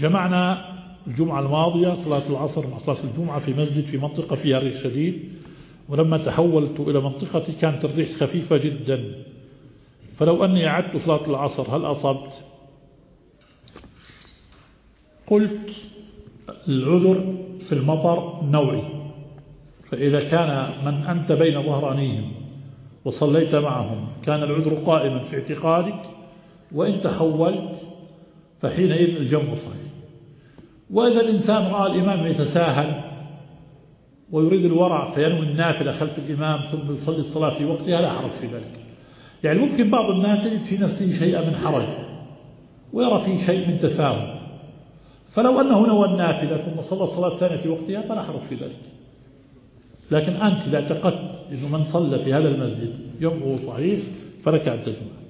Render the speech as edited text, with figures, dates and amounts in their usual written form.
جمعنا الجمعة الماضية صلاة العصر مع صلاة الجمعة في مسجد في منطقة فيها ريح شديد، ولما تحولت إلى منطقتي كانت الريح خفيفة جدا، فلو أني أعدت صلاة العصر هل أصبت؟ قلت العذر في المطر نوعي، فإذا كان من أنت بين ظهرانيهم وصليت معهم كان العذر قائما في اعتقادك، وإن تحولت فحينئذ الجمع صحيح. وإذا الإنسان رأى الإمام يتساهل ويريد الورع فينوي النافلة خلف الإمام ثم يصلي الصلاة في وقتها لا حرج في ذلك. يعني ممكن بعض الناس يجد في نفسه شيئا من حرج ويرى فيه شيء من تساهل، فلو أنه نوى النافلة ثم صلى الصلاة الثانية في وقتها فلا حرج في ذلك. لكن أنت إذا اعتقدت أنه من صلى في هذا المسجد جمعه صحيح فلك أن تجمع.